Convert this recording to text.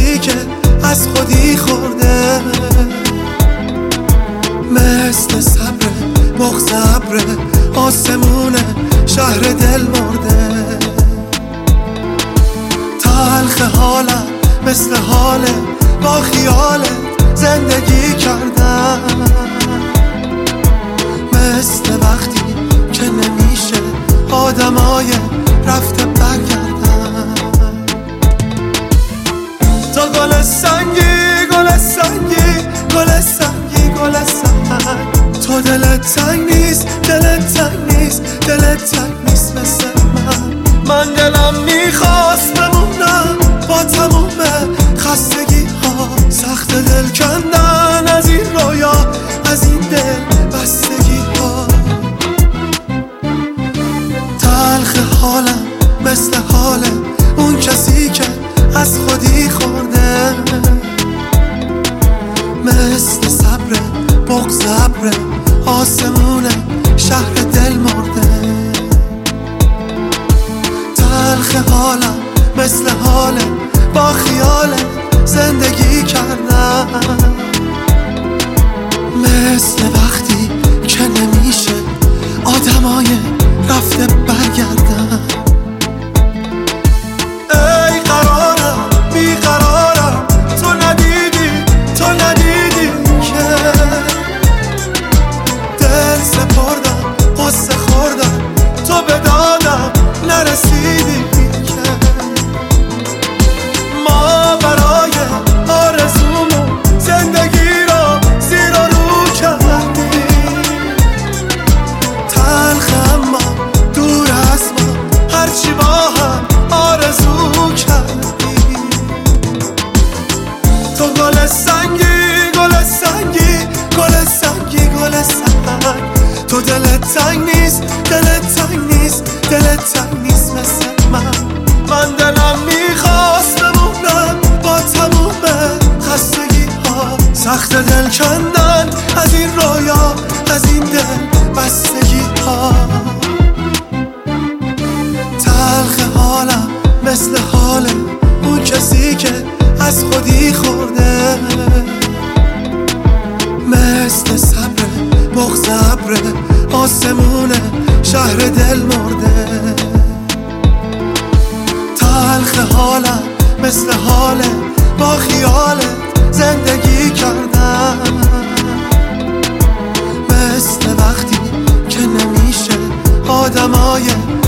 کسی که از خودی خورده، مثل صبر بغض ابر آسمون شهر دل مرده. تلخ حالم مثل حال با خیالت زندگی کردم، مثل وقتی که نمیشه آدمای رفته برگردن. تو گل سنگی گل سنگی گل سنگی گل سنگ، تو دلت تنگ نیست دلت تنگ نیست دلت تنگ نیست مثل من دلم میخواست بمونم با تموم خستگی ها، سخت دل کندن از این رویا از این دل بستگی ها. تلخ حالم مثل حال اون کسی که از خودی خورده، مثل صبر بغض ابر آسمون شهر دل مرده. تلخ حالم مثل حال با خیالت زندگی کردم، مثل وقتی که نمیشه آدمای رفته برگردن. ای قرارم بیقرارم تو ندیدی که دل سپردم قصه خوردم تو به دادم نرسیدی که ما برای آرزومون زندگی رو زیر و رو کردیم. تلخ اما دور از ما هرچی با هم آرزو کردیم. تو گل سنگی گل سنگی گل سنگی گل سنگ، تو دلت تنگ نیست دلت تنگ نیست دلت تنگ نیست مثل من دلم میخواست بمونم با تموم خستگی ها، سخت دل کندن از این رویا از این دل بستگی ها. تلخ حالم مثل حال اون کسی که از خودی خورده، مثل صبر بغض ابر آسمون شهر دل مرده. تلخ حالم مثل حال با خیالت زندگی کردم، مثل وقتی که نمیشه آدمای